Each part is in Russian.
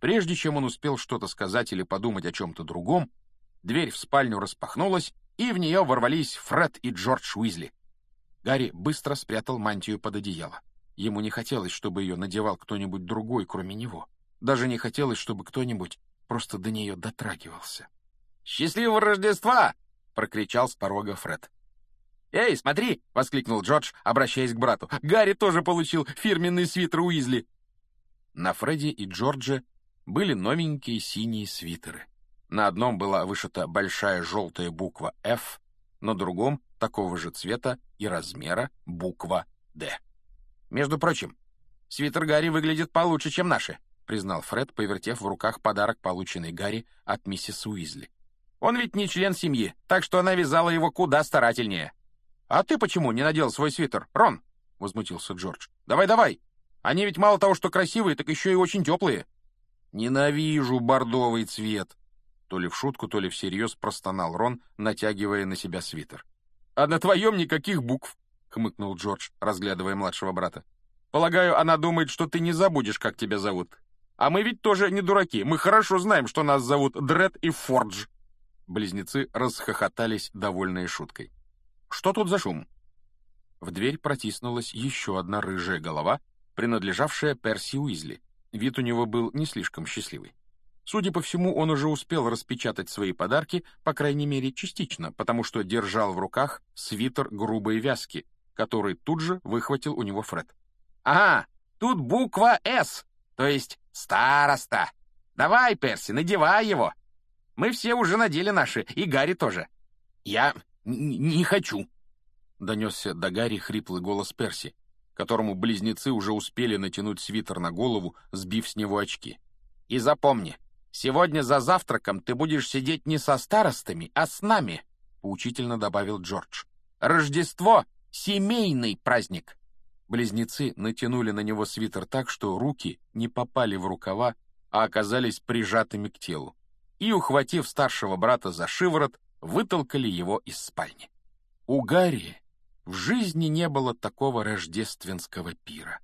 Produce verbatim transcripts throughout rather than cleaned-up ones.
Прежде чем он успел что-то сказать или подумать о чем-то другом, дверь в спальню распахнулась, и в нее ворвались Фред и Джордж Уизли. Гарри быстро спрятал мантию под одеяло. Ему не хотелось, чтобы ее надевал кто-нибудь другой, кроме него. Даже не хотелось, чтобы кто-нибудь просто до нее дотрагивался. «Счастливого Рождества!» — прокричал с порога Фред. «Эй, смотри!» — воскликнул Джордж, обращаясь к брату. «Гарри тоже получил фирменный свитер Уизли!» На Фредди и Джордже были новенькие синие свитеры. На одном была вышита большая желтая буква «Ф», на другом — такого же цвета и размера буква «Д». «Между прочим, свитер Гарри выглядит получше, чем наши», — признал Фред, повертев в руках подарок, полученный Гарри от миссис Уизли. «Он ведь не член семьи, так что она вязала его куда старательнее». «А ты почему не надел свой свитер, Рон?» — возмутился Джордж. «Давай, давай! Они ведь мало того, что красивые, так еще и очень теплые». «Ненавижу бордовый цвет!» То ли в шутку, то ли всерьез простонал Рон, натягивая на себя свитер. «А на твоем никаких букв!» — хмыкнул Джордж, разглядывая младшего брата. «Полагаю, она думает, что ты не забудешь, как тебя зовут. А мы ведь тоже не дураки, мы хорошо знаем, что нас зовут Дред и Фордж». Близнецы расхохотались, довольные шуткой. «Что тут за шум?» В дверь протиснулась еще одна рыжая голова, принадлежавшая Перси Уизли. Вид у него был не слишком счастливый. Судя по всему, он уже успел распечатать свои подарки, по крайней мере, частично, потому что держал в руках свитер грубой вязки, который тут же выхватил у него Фред. «Ага, тут буква «С», то есть староста. Давай, Перси, надевай его. Мы все уже надели наши, и Гарри тоже». «Я не хочу», — донесся до Гарри хриплый голос Перси, которому близнецы уже успели натянуть свитер на голову, сбив с него очки. «И запомни, сегодня за завтраком ты будешь сидеть не со старостами, а с нами», — поучительно добавил Джордж. «Рождество — семейный праздник». Близнецы натянули на него свитер так, что руки не попали в рукава, а оказались прижатыми к телу, и, ухватив старшего брата за шиворот, вытолкали его из спальни. У Гарри в жизни не было такого рождественского пира.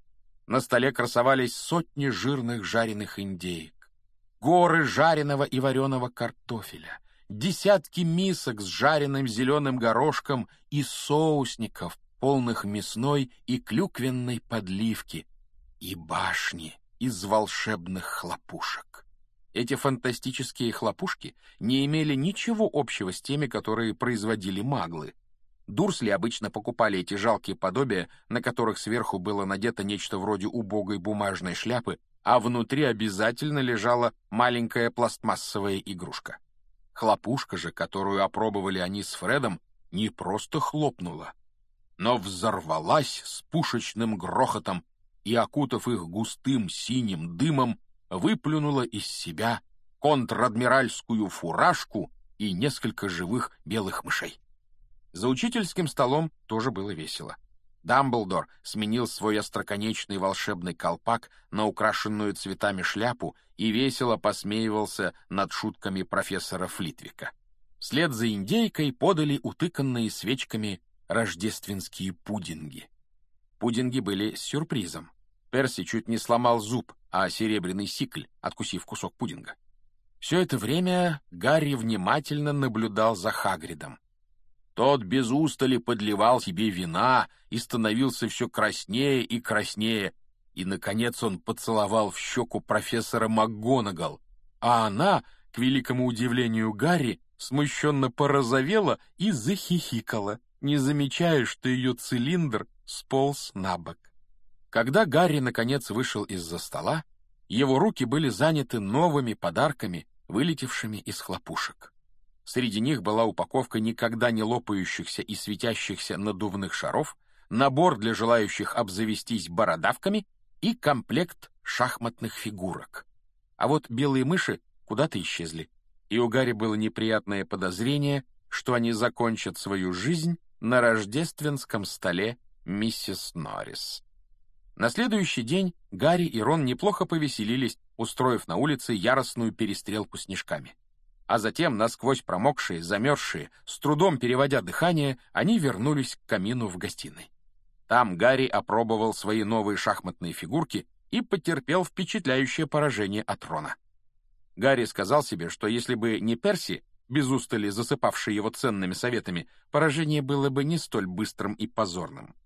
На столе красовались сотни жирных жареных индеек, горы жареного и вареного картофеля, десятки мисок с жареным зеленым горошком и соусников, полных мясной и клюквенной подливки, и башни из волшебных хлопушек. Эти фантастические хлопушки не имели ничего общего с теми, которые производили маглы. Дурсли обычно покупали эти жалкие подобия, на которых сверху было надето нечто вроде убогой бумажной шляпы, а внутри обязательно лежала маленькая пластмассовая игрушка. Хлопушка же, которую опробовали они с Фредом, не просто хлопнула, но взорвалась с пушечным грохотом и, окутав их густым синим дымом, выплюнула из себя контр-адмиральскую фуражку и несколько живых белых мышей. За учительским столом тоже было весело. Дамблдор сменил свой остроконечный волшебный колпак на украшенную цветами шляпу и весело посмеивался над шутками профессора Флитвика. Вслед за индейкой подали утыканные свечками рождественские пудинги. Пудинги были с сюрпризом. Перси чуть не сломал зуб, а серебряный сикль, откусив кусок пудинга. Все это время Гарри внимательно наблюдал за Хагридом. Тот без устали подливал себе вина и становился все краснее и краснее, и, наконец, он поцеловал в щеку профессора МакГонагал, а она, к великому удивлению Гарри, смущенно порозовела и захихикала, не замечая, что ее цилиндр сполз на бок. Когда Гарри, наконец, вышел из-за стола, его руки были заняты новыми подарками, вылетевшими из хлопушек. Среди них была упаковка никогда не лопающихся и светящихся надувных шаров, набор для желающих обзавестись бородавками и комплект шахматных фигурок. А вот белые мыши куда-то исчезли, и у Гарри было неприятное подозрение, что они закончат свою жизнь на рождественском столе миссис Норрис. На следующий день Гарри и Рон неплохо повеселились, устроив на улице яростную перестрелку снежками. А затем, насквозь промокшие, замерзшие, с трудом переводя дыхание, они вернулись к камину в гостиной. Там Гарри опробовал свои новые шахматные фигурки и потерпел впечатляющее поражение от Рона. Гарри сказал себе, что если бы не Перси, без устали засыпавший его ценными советами, поражение было бы не столь быстрым и позорным.